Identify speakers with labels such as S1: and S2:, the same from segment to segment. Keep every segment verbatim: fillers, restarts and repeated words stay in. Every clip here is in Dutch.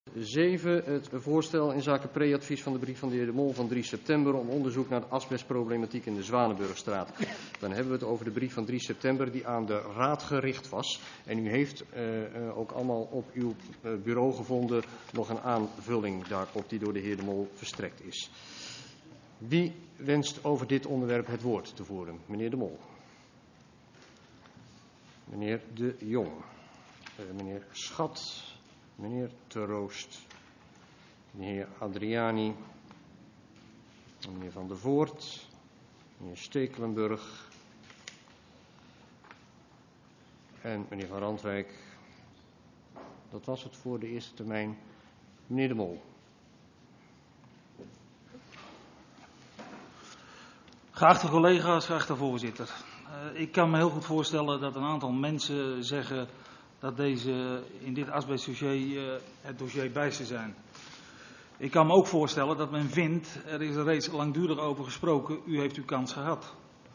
S1: zeven. Het voorstel in zaken pre-advies van de brief van de heer De Mol van drie september om onderzoek naar de asbestproblematiek in de Zwanenburgstraat. Dan hebben we het over de brief van drie september die aan de Raad gericht was. En u heeft uh, uh, ook allemaal op uw uh, bureau gevonden nog een aanvulling daarop die door de heer De Mol verstrekt is. Wie wenst over dit onderwerp het woord te voeren? Meneer De Mol. Meneer De Jong. Uh, meneer Schat. Meneer Teroost, meneer Adriani, meneer Van der Voort, meneer Stekelenburg en meneer Van Randwijk. Dat was het voor de eerste termijn. Meneer De Mol.
S2: Geachte collega's, geachte voorzitter. Uh, ik kan me heel goed voorstellen dat een aantal mensen zeggen dat deze in dit asbestdossier uh, het dossier bijster zijn. Ik kan me ook voorstellen dat men vindt, er is er reeds langdurig over gesproken, u heeft uw kans gehad.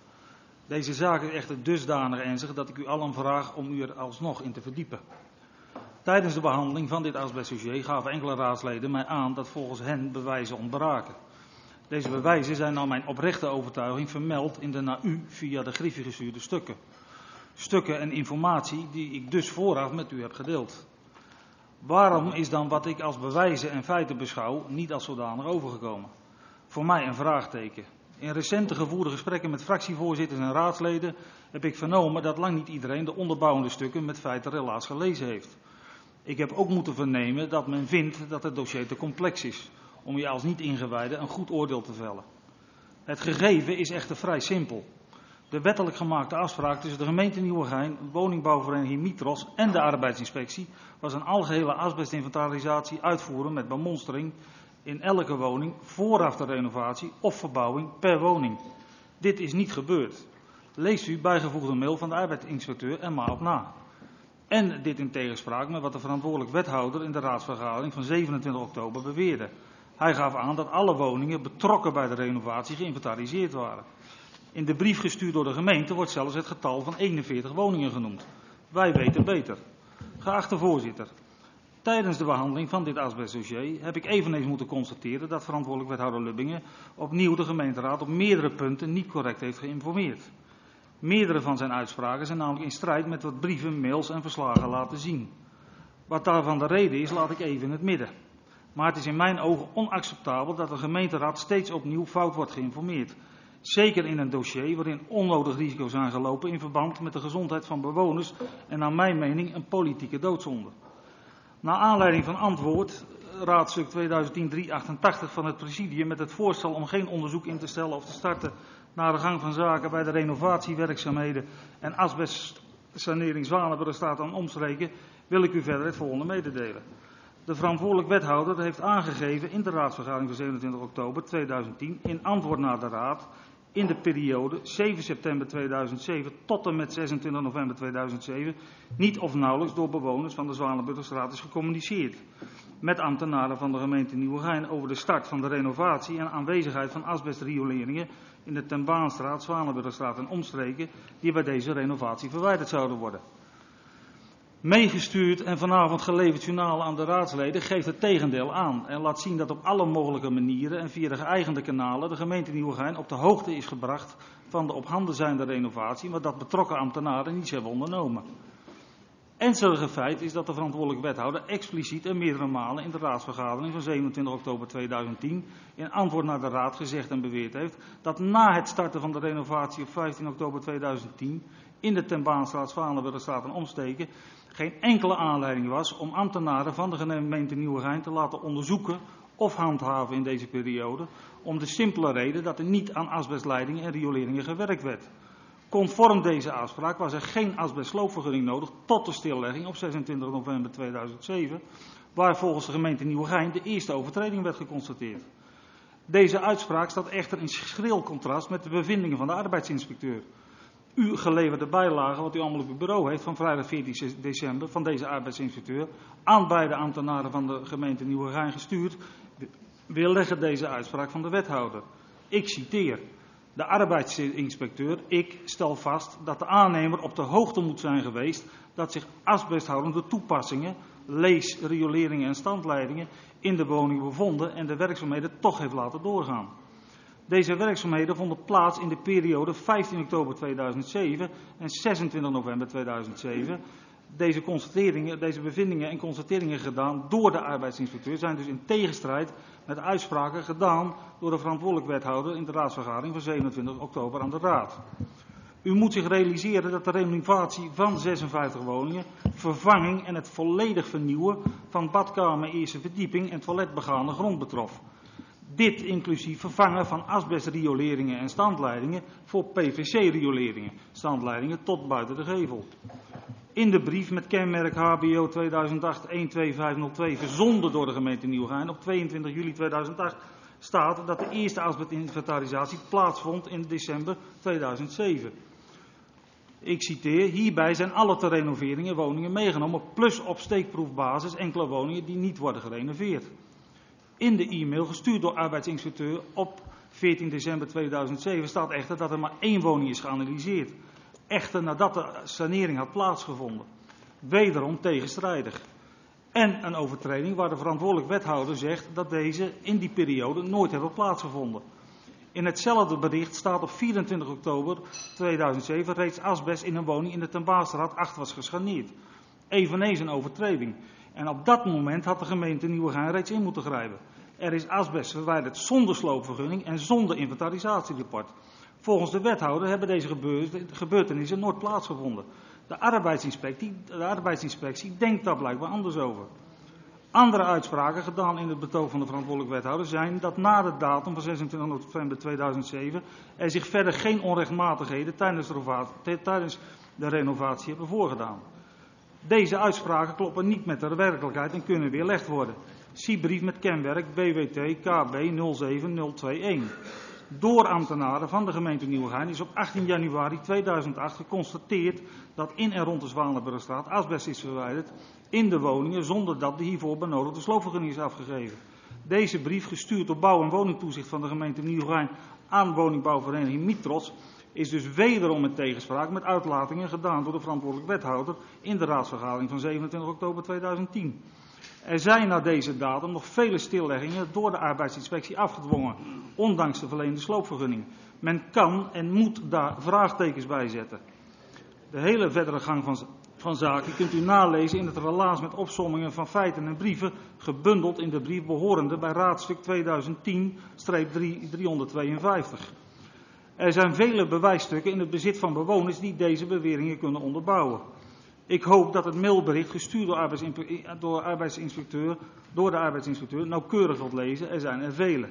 S2: Deze zaak is echter dusdanig ernstig dat ik u allen vraag om u er alsnog in te verdiepen. Tijdens de behandeling van dit asbestdossier gaven enkele raadsleden mij aan dat volgens hen bewijzen ontbraken. Deze bewijzen zijn naar mijn oprechte overtuiging vermeld in de naar u via de griffie gestuurde stukken. Stukken en informatie die ik dus vooraf met u heb gedeeld. Waarom is dan wat ik als bewijzen en feiten beschouw niet als zodanig overgekomen? Voor mij een vraagteken. In recente gevoerde gesprekken met fractievoorzitters en raadsleden heb ik vernomen dat lang niet iedereen de onderbouwende stukken met feiten relaas gelezen heeft. Ik heb ook moeten vernemen dat men vindt dat het dossier te complex is om je als niet-ingewijde een goed oordeel te vellen. Het gegeven is echter vrij simpel. De wettelijk gemaakte afspraak tussen de gemeente Nieuwegein, woningbouwvereniging Mitros en de arbeidsinspectie was een algehele asbestinventarisatie uitvoeren met bemonstering in elke woning vooraf de renovatie of verbouwing per woning. Dit is niet gebeurd. Leest u bijgevoegde mail van de arbeidsinspecteur er maar op na. En dit in tegenspraak met wat de verantwoordelijk wethouder in de raadsvergadering van zevenentwintig oktober beweerde. Hij gaf aan dat alle woningen betrokken bij de renovatie geïnventariseerd waren. In de brief gestuurd door de gemeente wordt zelfs het getal van eenenveertig woningen genoemd. Wij weten beter. Geachte voorzitter, tijdens de behandeling van dit asbestdossier heb ik eveneens moeten constateren dat verantwoordelijk wethouder Lubbingen opnieuw de gemeenteraad op meerdere punten niet correct heeft geïnformeerd. Meerdere van zijn uitspraken zijn namelijk in strijd met wat brieven, mails en verslagen laten zien. Wat daarvan de reden is, laat ik even in het midden. Maar het is in mijn ogen onacceptabel dat de gemeenteraad steeds opnieuw fout wordt geïnformeerd. Zeker in een dossier waarin onnodig risico's zijn gelopen in verband met de gezondheid van bewoners en naar mijn mening een politieke doodzonde. Naar aanleiding van antwoord, raadstuk tweeduizend tien driehonderdachtachtig van het presidium met het voorstel om geen onderzoek in te stellen of te starten naar de gang van zaken bij de renovatiewerkzaamheden en asbestsanering Zwanenburgstraat en omstreken, wil ik u verder het volgende mededelen. De verantwoordelijk wethouder heeft aangegeven in de raadsvergadering van zevenentwintig oktober tweeduizend tien in antwoord naar de raad in de periode zeven september tweeduizend zeven tot en met zesentwintig november tweeduizend zeven niet of nauwelijks door bewoners van de Zwanenburgstraat is gecommuniceerd met ambtenaren van de gemeente Nieuwegein over de start van de renovatie en aanwezigheid van asbestrioleringen in de Ten Baanstraat, Zwanenburgstraat en omstreken die bij deze renovatie verwijderd zouden worden. Meegestuurd en vanavond geleverd journaal aan de raadsleden geeft het tegendeel aan en laat zien dat op alle mogelijke manieren en via de geëigende kanalen de gemeente Nieuwegein op de hoogte is gebracht van de op handen zijnde renovatie, maar dat betrokken ambtenaren niets hebben ondernomen. Ernstige feit is dat de verantwoordelijk wethouder expliciet en meerdere malen in de raadsvergadering van zevenentwintig oktober tweeduizend tien in antwoord naar de raad gezegd en beweerd heeft dat na het starten van de renovatie op vijftien oktober tweeduizend tien in de Ten Baanstraat, Zwanenburgstraat en omsteken geen enkele aanleiding was om ambtenaren van de gemeente Nieuwegein te laten onderzoeken of handhaven in deze periode, om de simpele reden dat er niet aan asbestleidingen en rioleringen gewerkt werd. Conform deze afspraak was er geen asbestsloopvergunning nodig tot de stillegging op zesentwintig november tweeduizend zeven, waar volgens de gemeente Nieuwegein de eerste overtreding werd geconstateerd. Deze uitspraak staat echter in schril contrast met de bevindingen van de arbeidsinspecteur. U geleverde bijlage, wat u allemaal op uw bureau heeft, van vrijdag veertien december van deze arbeidsinspecteur aan beide ambtenaren van de gemeente Nieuwegein gestuurd, weerleggen deze uitspraak van de wethouder. Ik citeer. De arbeidsinspecteur, ik, stel vast dat de aannemer op de hoogte moet zijn geweest dat zich asbesthoudende toepassingen, lees, rioleringen en standleidingen in de woning bevonden en de werkzaamheden toch heeft laten doorgaan. Deze werkzaamheden vonden plaats in de periode vijftien oktober tweeduizend zeven en zesentwintig november tweeduizend zeven. Deze constateringen, deze bevindingen en constateringen gedaan door de arbeidsinspecteur zijn dus in tegenstrijd met uitspraken gedaan door de verantwoordelijk wethouder in de raadsvergadering van zevenentwintig oktober aan de raad. U moet zich realiseren dat de renovatie van zesenvijftig woningen, vervanging en het volledig vernieuwen van badkamer, eerste verdieping en toiletbegane grond betrof. Dit inclusief vervangen van asbestrioleringen en standleidingen voor P V C-rioleringen, standleidingen tot buiten de gevel. In de brief met kenmerk H B O tweeduizend acht een twee vijf nul twee verzonden door de gemeente Nieuwegein op tweeëntwintig juli tweeduizend acht staat dat de eerste asbestinventarisatie plaatsvond in december tweeduizend zeven. Ik citeer, hierbij zijn alle te renoveringen woningen meegenomen, plus op steekproefbasis enkele woningen die niet worden gerenoveerd. In de e-mail gestuurd door arbeidsinspecteur op veertien december tweeduizend zeven staat echter dat er maar één woning is geanalyseerd. Echter nadat de sanering had plaatsgevonden. Wederom tegenstrijdig. En een overtreding waar de verantwoordelijk wethouder zegt dat deze in die periode nooit hebben plaatsgevonden. In hetzelfde bericht staat op vierentwintig oktober tweeduizend zeven reeds asbest in een woning in de Ten Baarstraat acht was geschaneerd. Eveneens een overtreding. En op dat moment had de gemeente Nieuwegein reeds in moeten grijpen. Er is asbest verwijderd zonder sloopvergunning en zonder inventarisatierapport. Volgens de wethouder hebben deze gebeurtenissen nooit plaatsgevonden. De arbeidsinspectie, de arbeidsinspectie denkt daar blijkbaar anders over. Andere uitspraken gedaan in het betoog van de verantwoordelijk wethouder zijn dat na de datum van zesentwintig november tweeduizend zeven er zich verder geen onrechtmatigheden tijdens de, tijdens de renovatie hebben voorgedaan. Deze uitspraken kloppen niet met de werkelijkheid en kunnen weerlegd worden. Zie brief met kenmerk B W T K B nul zeven nul twee een. Door ambtenaren van de gemeente Nieuwegein is op achttien januari tweeduizend acht geconstateerd dat in en rond de Zwanenburgstraat asbest is verwijderd in de woningen zonder dat de hiervoor benodigde sloopvergunning is afgegeven. Deze brief, gestuurd door bouw- en woningtoezicht van de gemeente Nieuwegein aan woningbouwvereniging Mitros, is dus wederom in tegenspraak met uitlatingen gedaan door de verantwoordelijk wethouder in de raadsvergadering van zevenentwintig oktober tweeduizend tien. Er zijn na deze datum nog vele stilleggingen door de arbeidsinspectie afgedwongen, ondanks de verleende sloopvergunning. Men kan en moet daar vraagtekens bij zetten. De hele verdere gang van, van zaken kunt u nalezen in het relaas met opsommingen van feiten en brieven, gebundeld in de brief behorende bij raadstuk tweeduizend tien driehonderdtweeënvijftig. Er zijn vele bewijsstukken in het bezit van bewoners die deze beweringen kunnen onderbouwen. Ik hoop dat het mailbericht gestuurd door, arbeidsinspecteur, door, arbeidsinspecteur, door de arbeidsinspecteur nauwkeurig wilt lezen. Er zijn er vele.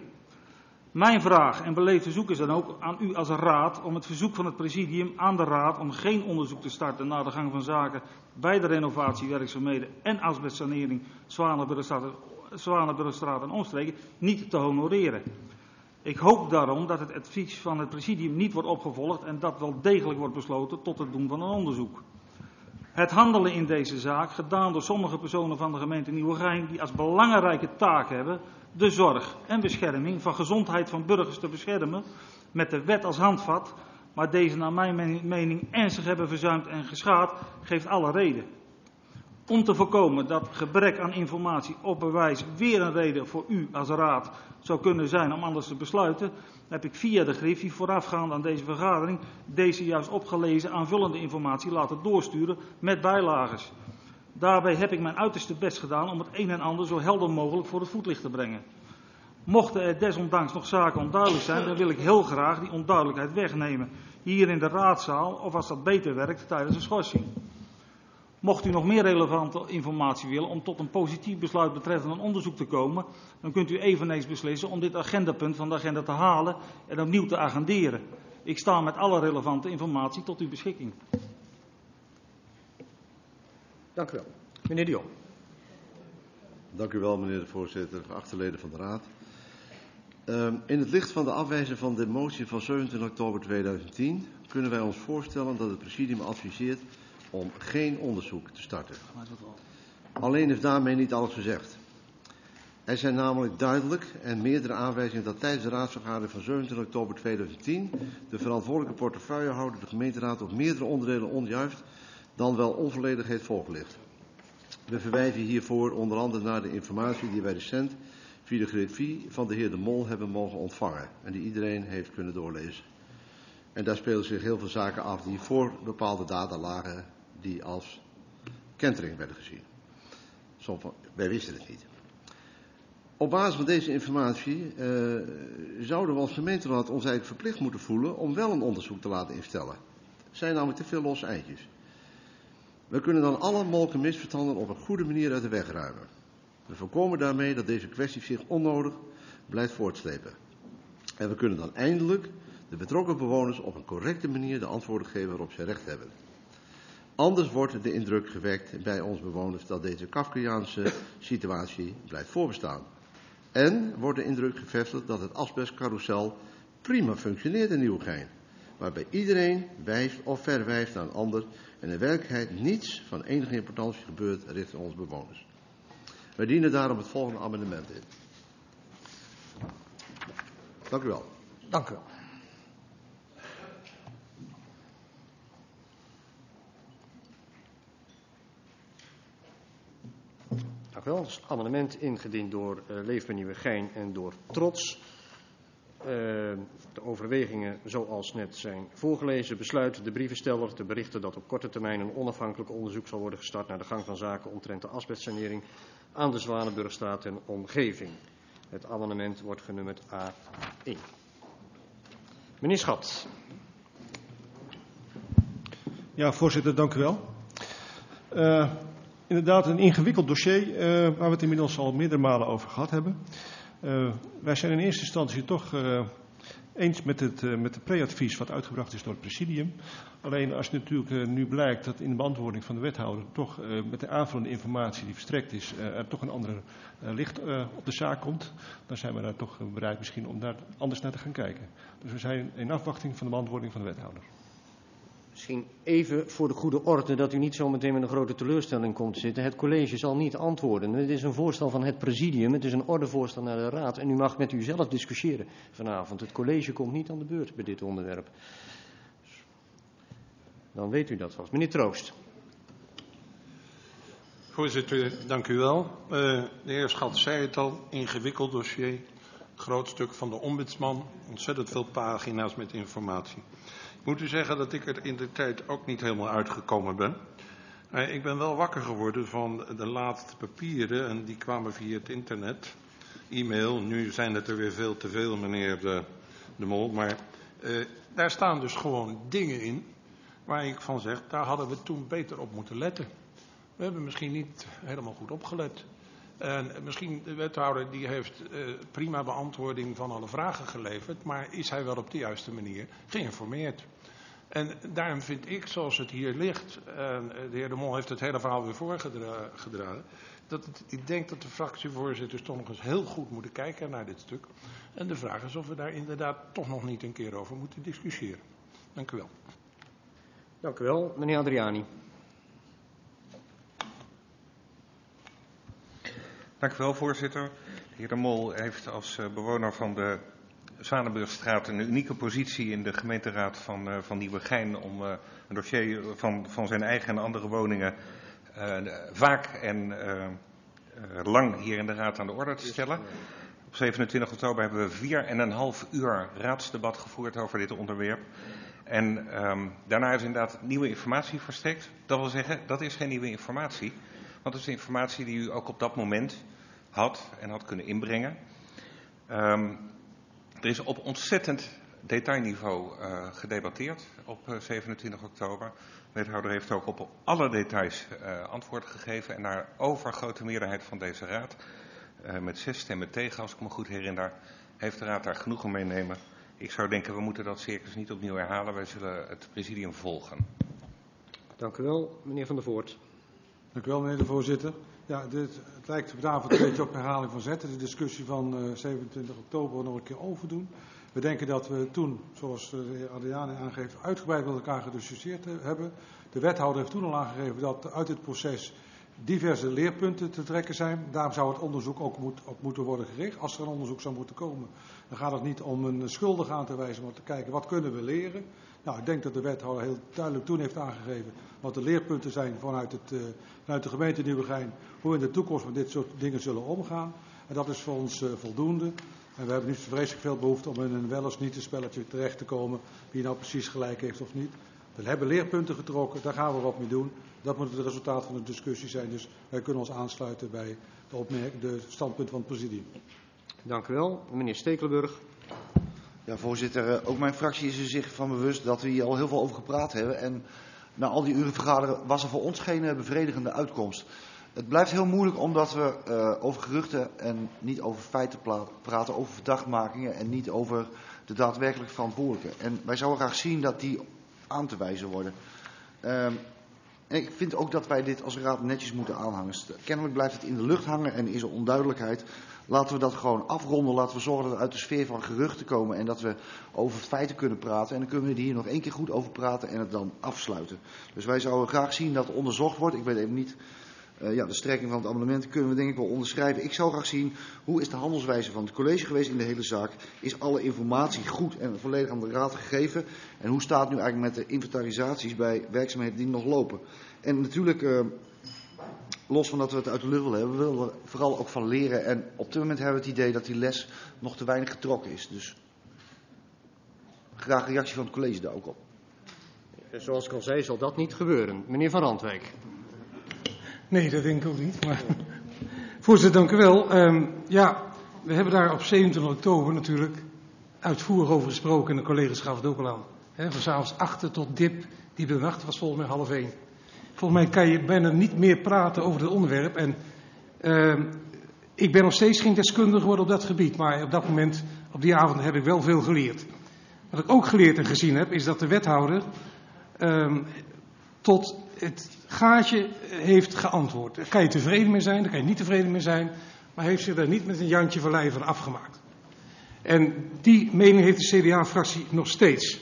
S2: Mijn vraag en beleefd verzoek is dan ook aan u als raad om het verzoek van het presidium aan de raad om geen onderzoek te starten naar de gang van zaken bij de renovatiewerkzaamheden en asbestsanering Zwanenburgstraat, Zwanenburgstraat en omstreken niet te honoreren. Ik hoop daarom dat het advies van het presidium niet wordt opgevolgd en dat wel degelijk wordt besloten tot het doen van een onderzoek. Het handelen in deze zaak, gedaan door sommige personen van de gemeente Nieuwegein, die als belangrijke taak hebben de zorg en bescherming van gezondheid van burgers te beschermen, met de wet als handvat, maar deze naar mijn mening ernstig hebben verzuimd en geschaad, geeft alle reden. Om te voorkomen dat gebrek aan informatie of bewijs weer een reden voor u als raad zou kunnen zijn om anders te besluiten, heb ik via de griffie voorafgaand aan deze vergadering deze juist opgelezen aanvullende informatie laten doorsturen met bijlages. Daarbij heb ik mijn uiterste best gedaan om het een en ander zo helder mogelijk voor het voetlicht te brengen. Mochten er desondanks nog zaken onduidelijk zijn, dan wil ik heel graag die onduidelijkheid wegnemen hier in de raadzaal of als dat beter werkt tijdens een schorsing. Mocht u nog meer relevante informatie willen om tot een positief besluit betreffende een onderzoek te komen, dan kunt u eveneens beslissen om dit agendapunt van de agenda te halen en opnieuw te agenderen. Ik sta met alle relevante informatie tot uw beschikking.
S1: Dank u wel. Meneer De Jong.
S3: Dank u wel, meneer de voorzitter, geachte leden van de raad. Uh, in het licht van de afwijzing van de motie van zevenentwintig oktober tweeduizend tien kunnen wij ons voorstellen dat het presidium adviseert om geen onderzoek te starten. Alleen is daarmee niet alles gezegd. Er zijn namelijk duidelijk en meerdere aanwijzingen dat tijdens de raadsvergadering van zevenentwintig oktober tweeduizend tien de verantwoordelijke portefeuillehouder de gemeenteraad op meerdere onderdelen onjuist dan wel onvolledig heeft voorgelicht. We verwijzen hiervoor onder andere naar de informatie die wij recent via de grifie van de heer De Mol hebben mogen ontvangen en die iedereen heeft kunnen doorlezen. En daar spelen zich heel veel zaken af die voor bepaalde data lagen die als kentering werden gezien. Soms, wij wisten het niet. Op basis van deze informatie uh, zouden we als gemeenteraad ons eigenlijk verplicht moeten voelen om wel een onderzoek te laten instellen. Er zijn namelijk te veel losse eindjes. We kunnen dan alle mogelijke misverstanden op een goede manier uit de weg ruimen. We voorkomen daarmee dat deze kwestie zich onnodig blijft voortslepen. En we kunnen dan eindelijk de betrokken bewoners op een correcte manier de antwoorden geven waarop zij recht hebben. Anders wordt de indruk gewekt bij onze bewoners dat deze Kafkaiaanse situatie blijft voorbestaan. En wordt de indruk gevestigd dat het asbestcarousel prima functioneert in Nieuwegein, waarbij iedereen wijst of verwijst naar een ander en in werkelijkheid niets van enige importantie gebeurt richting onze bewoners. Wij dienen daarom het volgende amendement in. Dank u wel.
S1: Dank u wel. Dank u wel. Het is een amendement ingediend door uh, Leefbaar Nieuwegein en door Trots. Uh, de overwegingen zoals net zijn voorgelezen besluit de brievensteller te berichten dat op korte termijn een onafhankelijk onderzoek zal worden gestart naar de gang van zaken omtrent de asbestsanering aan de Zwanenburgstraat en omgeving. Het amendement wordt genummerd A één. Meneer Schat.
S4: Ja, voorzitter, dank u wel. Uh, inderdaad een ingewikkeld dossier uh, waar we het inmiddels al meerdere malen over gehad hebben. Uh, wij zijn in eerste instantie toch uh, eens met het, uh, met het pre-advies wat uitgebracht is door het presidium. Alleen als het natuurlijk uh, nu blijkt dat in de beantwoording van de wethouder toch uh, met de aanvullende informatie die verstrekt is, uh, er toch een andere uh, licht uh, op de zaak komt, dan zijn we daar toch uh, bereid misschien om daar anders naar te gaan kijken. Dus we zijn in afwachting van de beantwoording van de wethouder.
S1: Misschien even voor de goede orde dat u niet zo meteen met een grote teleurstelling komt te zitten. Het college zal niet antwoorden. Het is een voorstel van het presidium. Het is een ordevoorstel naar de raad. En u mag met u zelf discussiëren vanavond. Het college komt niet aan de beurt bij dit onderwerp. Dan weet u dat vast. Meneer Troost.
S5: Voorzitter, dank u wel. Uh, de heer Schat zei het al. Ingewikkeld dossier. Groot stuk van de ombudsman. Ontzettend veel pagina's met informatie. Ik moet u zeggen dat ik er in de tijd ook niet helemaal uitgekomen ben. Maar ik ben wel wakker geworden van de laatste papieren en die kwamen via het internet, e-mail. Nu zijn het er weer veel te veel, meneer De, de Mol. Maar uh, daar staan dus gewoon dingen in waar ik van zeg, daar hadden we toen beter op moeten letten. We hebben misschien niet helemaal goed opgelet. En misschien de wethouder die heeft uh, prima beantwoording van alle vragen geleverd, maar is hij wel op de juiste manier geïnformeerd? En daarom vind ik, zoals het hier ligt, en de heer De Mol heeft het hele verhaal weer voorgedragen, dat het, ik denk dat de fractievoorzitters toch nog eens heel goed moeten kijken naar dit stuk. En de vraag is of we daar inderdaad toch nog niet een keer over moeten discussiëren. Dank u wel.
S1: Dank u wel. Meneer Adriani.
S6: Dank u wel, voorzitter. De heer De Mol heeft als bewoner van de Zwanenburgstraat een unieke positie in de gemeenteraad van, uh, van Nieuwegein om uh, een dossier van, van zijn eigen en andere woningen uh, vaak en uh, uh, lang hier in de raad aan de orde te stellen. Op zevenentwintig oktober hebben we vier en een half uur raadsdebat gevoerd over dit onderwerp. En um, daarna is inderdaad nieuwe informatie verstrekt. Dat wil zeggen, dat is geen nieuwe informatie. Want het is informatie die u ook op dat moment had en had kunnen inbrengen. Um, er is op ontzettend detailniveau uh, gedebatteerd op uh, zevenentwintig oktober. De wethouder heeft ook op alle details uh, antwoord gegeven. En naar overgrote meerderheid van deze raad, uh, met zes stemmen tegen als ik me goed herinner, heeft de raad daar genoegen mee nemen. Ik zou denken, we moeten dat circus niet opnieuw herhalen. Wij zullen het presidium volgen.
S1: Dank u wel, meneer Van der Voort.
S7: Dank u wel, meneer de voorzitter. Ja, dit, het lijkt vanavond een beetje op herhaling van zetten. De discussie van uh, zevenentwintig oktober nog een keer overdoen. We denken dat we toen, zoals de heer Adriani aangeeft, uitgebreid met elkaar gediscussieerd hebben. De wethouder heeft toen al aangegeven dat uit dit proces diverse leerpunten te trekken zijn. Daarom zou het onderzoek ook moet, op moeten worden gericht. Als er een onderzoek zou moeten komen, dan gaat het niet om een schuldige aan te wijzen, maar te kijken wat kunnen we leren. Nou, ik denk dat de wethouder heel duidelijk toen heeft aangegeven wat de leerpunten zijn vanuit, het, uh, vanuit de gemeente Nieuwegein, hoe we in de toekomst met dit soort dingen zullen omgaan. En dat is voor ons uh, voldoende. En we hebben nu vreselijk veel behoefte om in een wel eens niet een spelletje terecht te komen, wie nou precies gelijk heeft of niet. We hebben leerpunten getrokken, daar gaan we wat mee doen. Dat moet het resultaat van de discussie zijn. Dus wij kunnen ons aansluiten bij de, opmerk- de standpunt van het presidium.
S1: Dank u wel. Meneer Stekelenburg.
S8: Ja, voorzitter, ook mijn fractie is er zich van bewust dat we hier al heel veel over gepraat hebben. En na al die uren vergaderen was er voor ons geen bevredigende uitkomst. Het blijft heel moeilijk omdat we uh, over geruchten en niet over feiten praten, over verdachtmakingen en niet over de daadwerkelijk verantwoordelijken. En wij zouden graag zien dat die aan te wijzen worden. Uh, en ik vind ook dat wij dit als raad netjes moeten aanhangen. Kennelijk blijft het in de lucht hangen en is er onduidelijkheid. Laten we dat gewoon afronden. Laten we zorgen dat we uit de sfeer van geruchten komen en dat we over feiten kunnen praten. En dan kunnen we hier nog één keer goed over praten en het dan afsluiten. Dus wij zouden graag zien dat het onderzocht wordt. Ik weet even niet, uh, ja, de strekking van het amendement kunnen we denk ik wel onderschrijven. Ik zou graag zien, hoe is de handelswijze van het college geweest in de hele zaak? Is alle informatie goed en volledig aan de raad gegeven? En hoe staat het nu eigenlijk met de inventarisaties bij werkzaamheden die nog lopen? En natuurlijk, uh, los van dat we het uit de lucht willen hebben, we willen er vooral ook van leren. En op dit moment hebben we het idee dat die les nog te weinig getrokken is. Dus graag een reactie van het college daar ook op.
S1: Zoals ik al zei, zal dat niet gebeuren. Meneer Van Randwijk.
S9: Nee, dat denk ik ook niet. Maar... Voorzitter, dank u wel. Um, ja, we hebben daar op zevenentwintig oktober natuurlijk uitvoerig over gesproken en de collega's gaven het ook al aan. He, van s'avonds achter tot dip, die bewacht was volgens mij half één. Volgens mij kan je bijna niet meer praten over het onderwerp. En uh, ik ben nog steeds geen deskundige geworden op dat gebied. Maar op dat moment, op die avond, heb ik wel veel geleerd. Wat ik ook geleerd en gezien heb, is dat de wethouder uh, tot het gaatje heeft geantwoord. Daar kan je tevreden mee zijn, daar kan je niet tevreden mee zijn. Maar heeft zich daar niet met een Jantje van Leyen van afgemaakt. En die mening heeft de C D A-fractie nog steeds.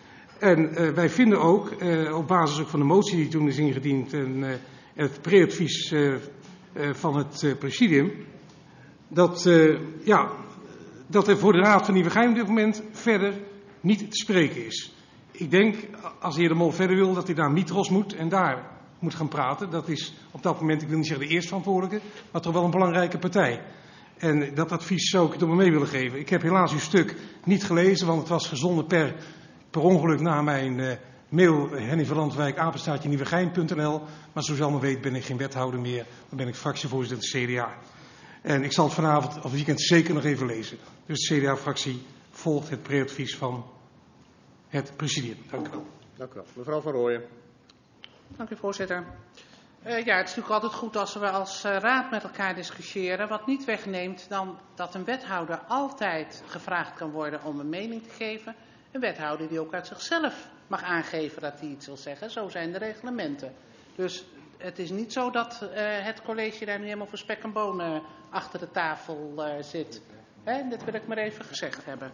S9: En uh, wij vinden ook, uh, op basis ook van de motie die toen is ingediend en uh, het pre-advies uh, uh, van het uh, presidium, dat, uh, ja, dat er voor de Raad van Nieuwegein op dit moment verder niet te spreken is. Ik denk, als de heer De Mol verder wil, dat hij naar Mitros moet en daar moet gaan praten. Dat is op dat moment, ik wil niet zeggen de eerstverantwoordelijke, maar toch wel een belangrijke partij. En dat advies zou ik toch mee willen geven. Ik heb helaas uw stuk niet gelezen, want het was gezonden per... per ongeluk na mijn uh, mail Henny van Landwijk, apenstaartje nieuwegein punt n l. Maar zoals u allemaal weet ben ik geen wethouder meer. Dan ben ik fractievoorzitter van de C D A. En ik zal het vanavond of het weekend zeker nog even lezen. Dus de C D A-fractie volgt het pre-advies van het presidium. Dank u wel.
S1: Dank u wel. Mevrouw Van Rooyen.
S10: Dank u, voorzitter. Uh, ja, het is natuurlijk altijd goed als we als uh, raad met elkaar discussiëren. Wat niet wegneemt dan dat een wethouder altijd gevraagd kan worden om een mening te geven. Een wethouder die ook uit zichzelf mag aangeven dat hij iets wil zeggen. Zo zijn de reglementen. Dus het is niet zo dat uh, het college daar nu helemaal voor spek en bonen achter de tafel uh, zit. Hè, dat wil ik maar even gezegd hebben.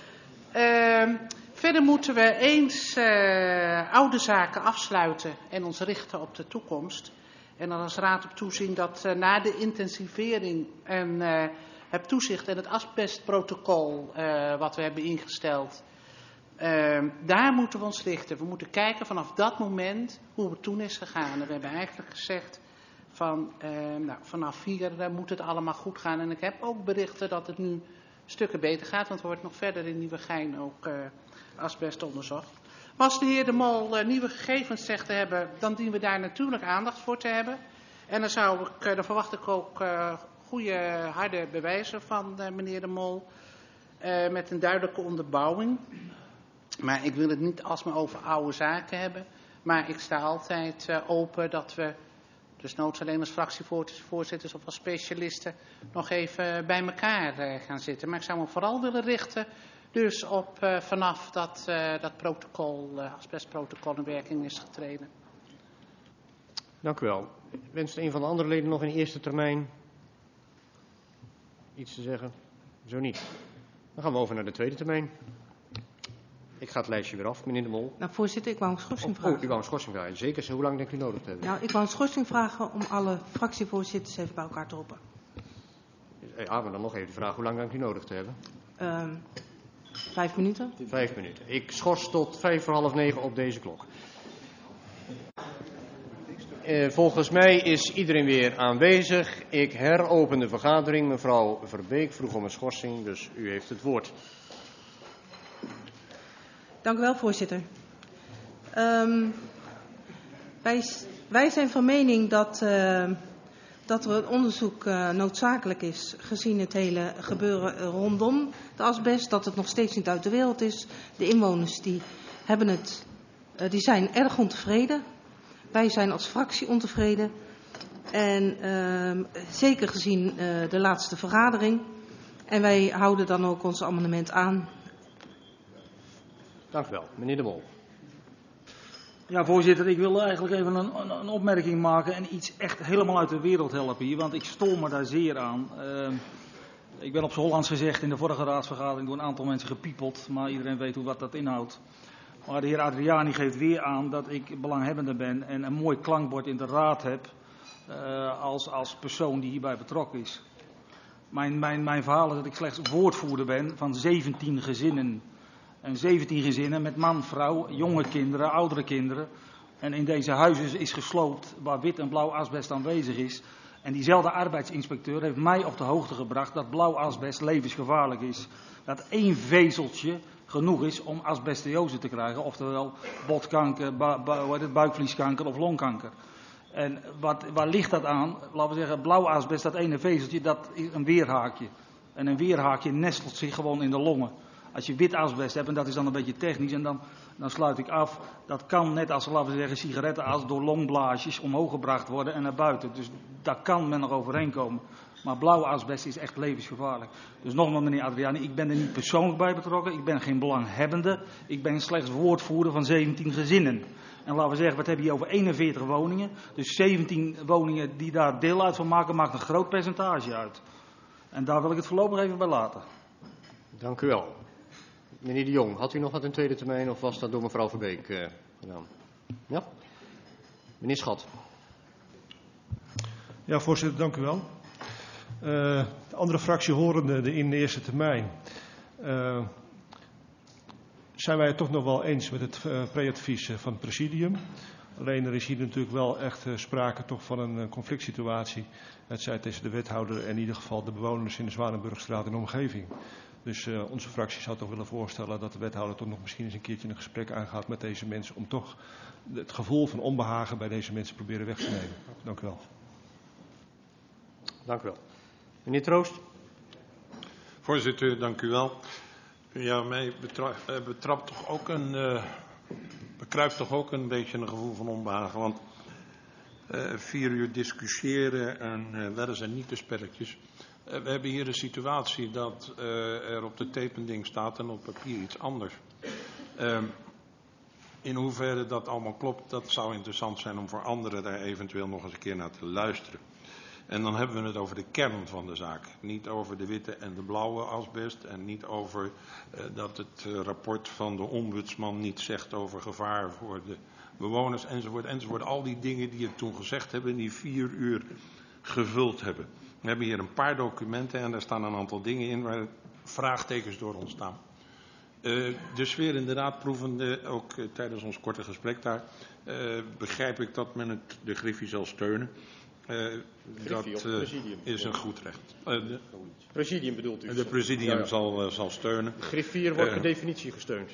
S10: Uh, verder moeten we eens uh, oude zaken afsluiten en ons richten op de toekomst. En dan als raad op toezien dat uh, na de intensivering en uh, het toezicht en het asbestprotocol uh, wat we hebben ingesteld... Uh, daar moeten we ons richten. We moeten kijken vanaf dat moment hoe het toen is gegaan. En we hebben eigenlijk gezegd van uh, nou, vanaf hier uh, moet het allemaal goed gaan. En ik heb ook berichten dat het nu stukken beter gaat. Want er wordt nog verder in Nieuwegein ook uh, asbest onderzocht. Maar als de heer De Mol uh, nieuwe gegevens zegt te hebben, dan dienen we daar natuurlijk aandacht voor te hebben. En dan, zou ik, uh, dan verwacht ik ook uh, goede harde bewijzen van uh, meneer De Mol. Uh, met een duidelijke onderbouwing. Maar ik wil het niet alsmaar over oude zaken hebben. Maar ik sta altijd uh, open dat we, dus noods alleen als fractievoorzitters of als specialisten, nog even bij elkaar uh, gaan zitten. Maar ik zou me vooral willen richten dus op uh, vanaf dat, uh, dat protocol, uh, asbestprotocol in werking is getreden.
S1: Dank u wel. Wenst een van de andere leden nog in eerste termijn iets te zeggen? Zo niet. Dan gaan we over naar de tweede termijn. Ik ga het lijstje weer af, meneer De Mol.
S11: Nou, voorzitter, ik wou een schorsing
S1: Oh,
S11: vragen.
S1: oh, u wou een schorsing vragen. Zeker, hoe lang denkt u nodig te hebben?
S11: Nou, ik wou een schorsing vragen om alle fractievoorzitters even bij elkaar te roepen.
S1: Ja, maar dan nog even de vraag, hoe lang denkt u nodig te hebben?
S11: Uh, vijf minuten.
S1: Vijf minuten. Ik schors tot vijf voor half negen op deze klok. Uh, volgens mij is iedereen weer aanwezig. Ik heropen de vergadering. Mevrouw Verbeek vroeg om een schorsing, dus u heeft het woord.
S11: Dank u wel, voorzitter. Um, wij, wij zijn van mening dat, uh, dat er een onderzoek uh, noodzakelijk is, gezien het hele gebeuren rondom de asbest, dat het nog steeds niet uit de wereld is. De inwoners die hebben het, uh, die zijn erg ontevreden. Wij zijn als fractie ontevreden. En uh, zeker gezien uh, de laatste vergadering. En wij houden dan ook ons amendement aan.
S1: Dank u wel. Meneer De Mol.
S2: Ja, voorzitter, ik wil eigenlijk even een, een, een opmerking maken en iets echt helemaal uit de wereld helpen hier, want ik stoor me daar zeer aan. Uh, ik ben op z'n Hollands gezegd in de vorige raadsvergadering door een aantal mensen gepiepeld, maar iedereen weet hoe wat dat inhoudt. Maar de heer Adriani geeft weer aan dat ik belanghebbende ben en een mooi klankbord in de raad heb uh, als, als persoon die hierbij betrokken is. Mijn, mijn, mijn verhaal is dat ik slechts woordvoerder ben van zeventien gezinnen. En zeventien gezinnen met man, vrouw, jonge kinderen, oudere kinderen. En in deze huizen is gesloopt waar wit en blauw asbest aanwezig is. En diezelfde arbeidsinspecteur heeft mij op de hoogte gebracht dat blauw asbest levensgevaarlijk is. Dat één vezeltje genoeg is om asbestiose te krijgen. Oftewel botkanker, bu- bu- bu- buikvlieskanker of longkanker. En wat, waar ligt dat aan? Laten we zeggen, blauw asbest, dat ene vezeltje, dat is een weerhaakje. En een weerhaakje nestelt zich gewoon in de longen. Als je wit asbest hebt, en dat is dan een beetje technisch, en dan, dan sluit ik af, dat kan net als, laten we zeggen, sigarettenas door longblaasjes omhoog gebracht worden en naar buiten. Dus daar kan men nog overheen komen. Maar blauwe asbest is echt levensgevaarlijk. Dus nogmaals, meneer Adriani, ik ben er niet persoonlijk bij betrokken, ik ben geen belanghebbende, ik ben slechts woordvoerder van zeventien gezinnen. En laten we zeggen, wat heb je hier over eenenveertig woningen, dus zeventien woningen die daar deel uit van maken, maakt een groot percentage uit. En daar wil ik het voorlopig even bij laten.
S1: Dank u wel. Meneer De Jong, had u nog wat in tweede termijn of was dat door mevrouw Verbeek uh, gedaan? Ja? Meneer Schat.
S4: Ja, voorzitter, dank u wel. Uh, de andere fractie horende de in de eerste termijn. Uh, zijn wij het toch nog wel eens met het uh, pre-advies van het presidium. Alleen er is hier natuurlijk wel echt uh, sprake toch van een uh, conflict situatie. Het zij tussen de wethouder en in ieder geval de bewoners in de Zwanenburgstraat en de omgeving. Dus uh, onze fractie zou toch willen voorstellen dat de wethouder toch nog misschien eens een keertje een gesprek aangaat met deze mensen. Om toch het gevoel van onbehagen bij deze mensen proberen weg te nemen. Dank u wel.
S1: Dank u wel. Meneer Troost.
S5: Voorzitter, dank u wel. Ja, mij betra uh, betrapt toch ook een, uh, bekruipt toch ook een beetje een gevoel van onbehagen. Want uh, vier uur discussiëren en uh, wedden zijn niet de spelletjes. Uh, we hebben hier een situatie dat uh, er op de tapending staat en op papier iets anders. Uh, in hoeverre dat allemaal klopt, dat zou interessant zijn om voor anderen daar eventueel nog eens een keer naar te luisteren. En dan hebben we het over de kern van de zaak. Niet over de witte en de blauwe asbest. En niet over uh, dat het uh, rapport van de ombudsman niet zegt over gevaar voor de bewoners enzovoort. Enzovoort. Al die dingen die het toen gezegd hebben, die vier uur gevuld hebben. We hebben hier een paar documenten en daar staan een aantal dingen in waar vraagtekens door ontstaan. Uh, de sfeer in de raad proevende, ook uh, tijdens ons korte gesprek daar, uh, begrijp ik dat men het, de Griffie zal steunen. Uh, dat uh, is een goed recht. Uh, de,
S1: presidium bedoelt u?
S5: De presidium ja, ja. Zal, uh, zal steunen.
S1: Griffier wordt
S5: uh,
S1: per definitie gesteund.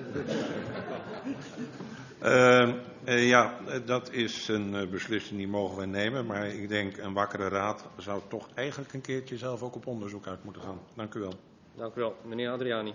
S5: Uh, uh, ja, dat is een uh, beslissing die mogen wij nemen. Maar ik denk een wakkere raad zou toch eigenlijk een keertje zelf ook op onderzoek uit moeten gaan. Dank u wel.
S1: Dank u wel. Meneer Adriani.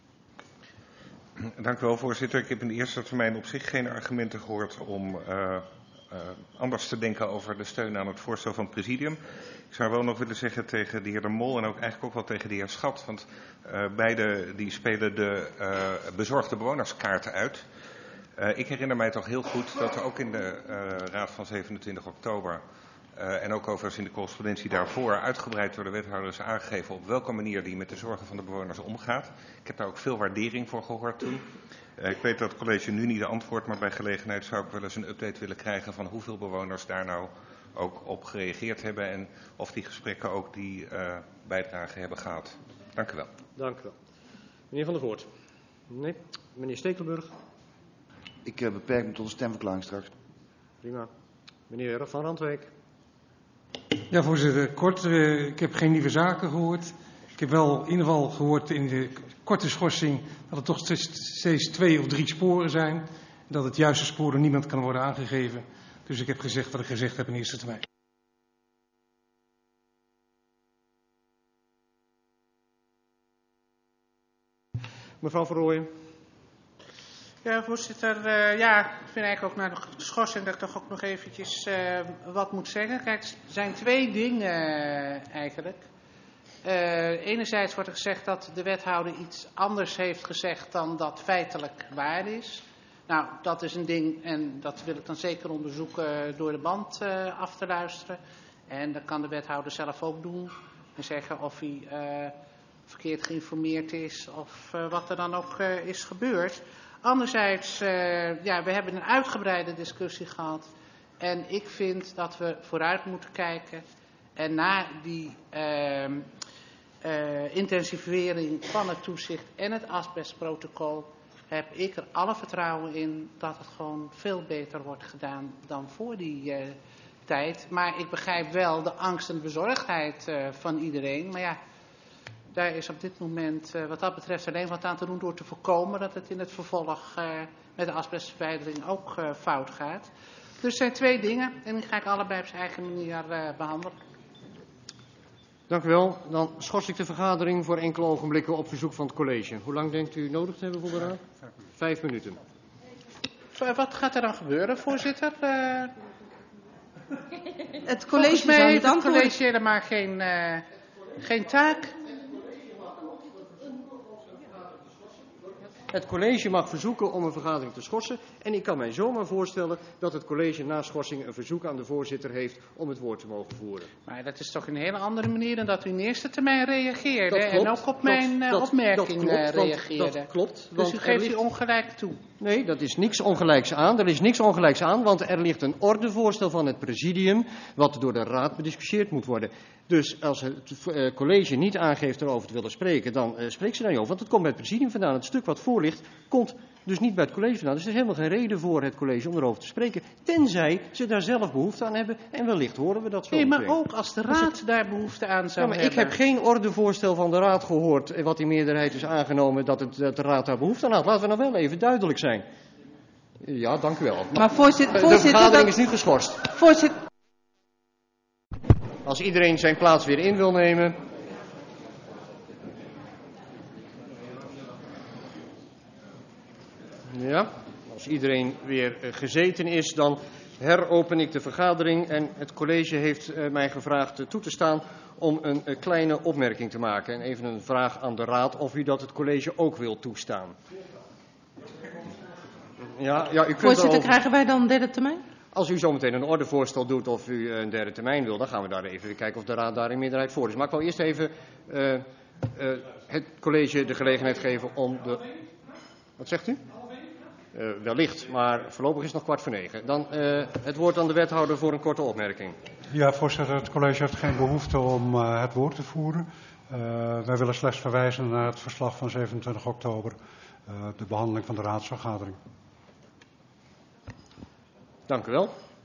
S6: Dank u wel, voorzitter. Ik heb in de eerste termijn op zich geen argumenten gehoord om uh, uh, anders te denken over de steun aan het voorstel van het presidium. Ik zou wel nog willen zeggen tegen de heer De Mol en ook eigenlijk ook wel tegen de heer Schat, want uh, beide die spelen de uh, bezorgde bewonerskaarten uit. Uh, ik herinner mij toch heel goed dat er ook in de uh, raad van zevenentwintig oktober Uh, en ook overigens in de correspondentie daarvoor uitgebreid door de wethouders aangegeven op welke manier die met de zorgen van de bewoners omgaat. Ik heb daar ook veel waardering voor gehoord toen. Uh, ik weet dat het college nu niet antwoordt, maar bij gelegenheid zou ik wel eens een update willen krijgen van hoeveel bewoners daar nou ook op gereageerd hebben en of die gesprekken ook die uh, bijdrage hebben gehad. Dank u wel.
S1: Dank u wel. Meneer Van der Voort. Nee. Meneer Stekelenburg.
S8: Ik uh, beperk me tot een stemverklaring straks.
S1: Prima. Meneer Van Randwijk.
S9: Ja, voorzitter. Kort, uh, ik heb geen nieuwe zaken gehoord. Ik heb wel in ieder geval gehoord in de korte schorsing dat er toch steeds twee of drie sporen zijn. Dat het juiste spoor door niemand kan worden aangegeven. Dus ik heb gezegd wat ik gezegd heb in eerste termijn.
S1: Mevrouw Van Rooyen.
S10: Ja, voorzitter. Uh, ja, ik vind eigenlijk ook na de schorsing dat ik toch ook nog eventjes uh, wat moet zeggen. Kijk, er zijn twee dingen uh, eigenlijk. Uh, enerzijds wordt er gezegd dat de wethouder iets anders heeft gezegd dan dat feitelijk waar is. Nou, dat is een ding en dat wil ik dan zeker onderzoeken door de band uh, af te luisteren. En dat kan de wethouder zelf ook doen. En zeggen of hij uh, verkeerd geïnformeerd is of uh, wat er dan ook uh, is gebeurd. Anderzijds, uh, ja, we hebben een uitgebreide discussie gehad. En ik vind dat we vooruit moeten kijken. En na die uh, uh, intensivering van het toezicht en het asbestprotocol heb ik er alle vertrouwen in dat het gewoon veel beter wordt gedaan dan voor die uh, tijd. Maar ik begrijp wel de angst en de bezorgdheid uh, van iedereen. Maar ja, daar is op dit moment uh, wat dat betreft alleen wat aan te doen door te voorkomen dat het in het vervolg uh, met de asbestverwijdering ook uh, fout gaat. Dus er zijn twee dingen en die ga ik allebei op zijn eigen manier uh, behandelen.
S1: Dank u wel. Dan schors ik de vergadering voor enkele ogenblikken op verzoek van het college. Hoe lang denkt u nodig te hebben voor de raad? Vijf minuten.
S10: Wat gaat er dan gebeuren, voorzitter? Uh,
S11: het college
S10: volgens mij heeft het
S11: antwoord.
S10: college helemaal geen, uh, geen taak.
S1: Het college mag verzoeken om een vergadering te schorsen. En ik kan mij zomaar voorstellen dat het college na schorsing een verzoek aan de voorzitter heeft om het woord te mogen voeren.
S10: Maar dat is toch een hele andere manier dan dat u in eerste termijn reageerde.
S1: Dat klopt,
S10: en ook op mijn
S1: dat,
S10: uh,
S1: dat,
S10: opmerking
S1: dat klopt,
S10: reageerde.
S1: Dat klopt.
S10: Dus
S1: Want
S10: u geeft
S1: ligt...
S10: u ongelijk toe.
S1: Nee, dat is niks ongelijks aan. Er is niks ongelijks aan, want er ligt een ordevoorstel van het presidium wat door de raad bediscussieerd moet worden. Dus als het uh, college niet aangeeft erover te willen spreken, dan uh, spreekt ze daar niet over. Want het komt bij het presidium vandaan. Het stuk wat voor ligt, komt dus niet bij het college vandaan. Dus er is helemaal geen reden voor het college om erover te spreken. Tenzij ze daar zelf behoefte aan hebben. En wellicht horen we dat zo
S10: Nee, maar
S1: meteen.
S10: ook als de raad het... daar behoefte aan zou
S1: ja, maar
S10: hebben.
S1: Ik heb geen ordevoorstel van de raad gehoord, wat in meerderheid is aangenomen, dat, het, dat de raad daar behoefte aan had. Laten we nou wel even duidelijk zijn. Ja, dank u wel.
S11: Maar voorzitter,
S1: de
S11: voorzitter,
S1: vergadering
S11: dat...
S1: is nu geschorst.
S11: Voorzitter.
S1: Als iedereen zijn plaats weer in wil nemen. Ja, als iedereen weer gezeten is, dan heropen ik de vergadering. En het college heeft uh, mij gevraagd uh, toe te staan om een uh, kleine opmerking te maken. En even een vraag aan de raad of u dat het college ook wil toestaan. Ja, ja, u kunt
S11: Voorzitter,
S1: erover...
S11: krijgen wij dan een derde termijn?
S1: Als u zometeen een ordevoorstel doet of u een derde termijn wil, dan gaan we daar even kijken of de raad daar in meerderheid voor is. Maar ik wil eerst even uh, uh, het college de gelegenheid geven om de... Wat zegt u? Uh, wellicht, maar voorlopig is het nog kwart voor negen. Dan uh, het woord aan de wethouder voor een korte opmerking.
S12: Ja, voorzitter, het college heeft geen behoefte om uh, het woord te voeren. Uh, wij willen slechts verwijzen naar het verslag van zevenentwintig oktober, uh, de behandeling van de raadsvergadering.
S1: Dank u wel.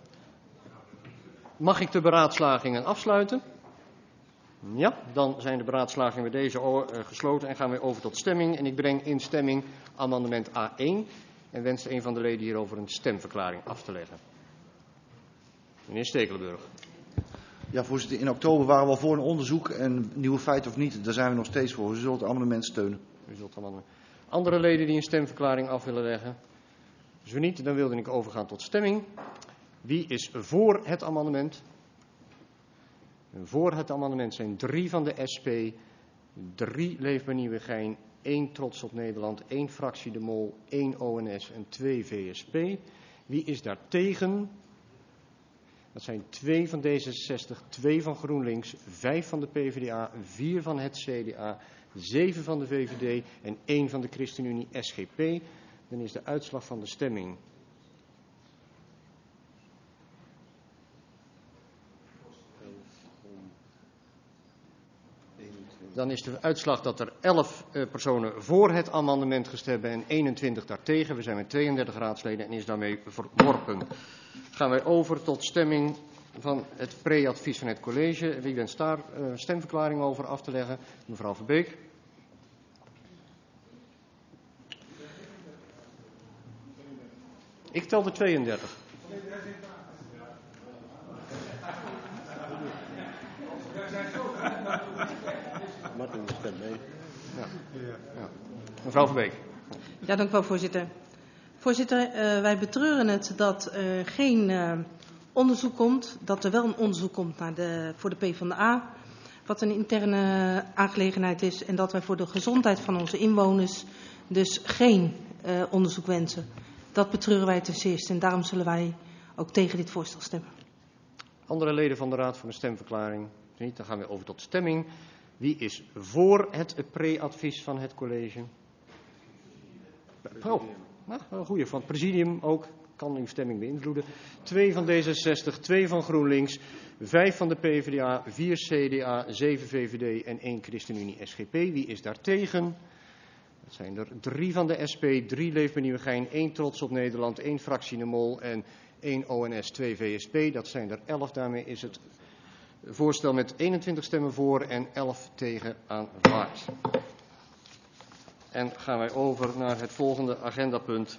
S1: Mag ik de beraadslagingen afsluiten? Ja, dan zijn de beraadslagingen bij deze uh, gesloten en gaan we over tot stemming. En ik breng in stemming amendement A één en wens een van de leden hierover een stemverklaring af te leggen. Meneer Stekelenburg.
S8: Ja, voorzitter, in oktober waren we al voor een onderzoek en nieuwe feiten of niet, daar zijn we nog steeds voor. U zult het amendement steunen.
S1: U zult het amendement. Andere leden die een stemverklaring af willen leggen? Zo niet, dan wilde ik overgaan tot stemming. Wie is voor het amendement? Voor het amendement zijn drie van de S P, drie Leefbaar Nieuwegein, één Trots op Nederland, één Fractie De Mol, één O N S en twee V S P. Wie is daar tegen? Dat zijn twee van D zesenzestig, twee van GroenLinks, vijf van de PvdA, vier van het C D A, zeven van de V V D en één van de ChristenUnie S G P. Dan is de uitslag van de stemming. Dan is de uitslag dat er elf uh, personen voor het amendement gestemd hebben en eenentwintig daartegen. We zijn met tweeëndertig raadsleden en is daarmee verworpen. Gaan wij over tot stemming van het pre-advies van het college. Wie wenst daar uh, stemverklaring over af te leggen? Mevrouw Verbeek. Ik tel de tweeëndertig.
S3: Martin stemt mee.
S1: Ja. Ja. Mevrouw Verbeek.
S11: Ja, dank u wel, voorzitter. Voorzitter, uh, wij betreuren het dat er geen uh, onderzoek komt, dat er wel een onderzoek komt naar de, voor de PvdA, wat een interne aangelegenheid is, en dat wij voor de gezondheid van onze inwoners dus geen uh, onderzoek wensen. Dat betreuren wij ten zeerste en daarom zullen wij ook tegen dit voorstel stemmen.
S1: Andere leden van de Raad voor een stemverklaring? Niet, dan gaan we over tot stemming. Wie is voor het pre-advies van het college? Oh, nou, een goeie. Van het presidium ook. Kan uw stemming beïnvloeden. Twee van D zesenzestig, twee van GroenLinks, vijf van de PvdA, vier C D A, zeven V V D en één ChristenUnie S G P. Wie is daar tegen? Dat zijn er drie van de S P, drie Leefbaar Nieuwegein, één Trots op Nederland, één Fractie de Mol en één O N S, twee V S P. Dat zijn er elf. Daarmee is het voorstel met eenentwintig stemmen voor en elf tegen aanvaard. En gaan wij over naar het volgende agendapunt.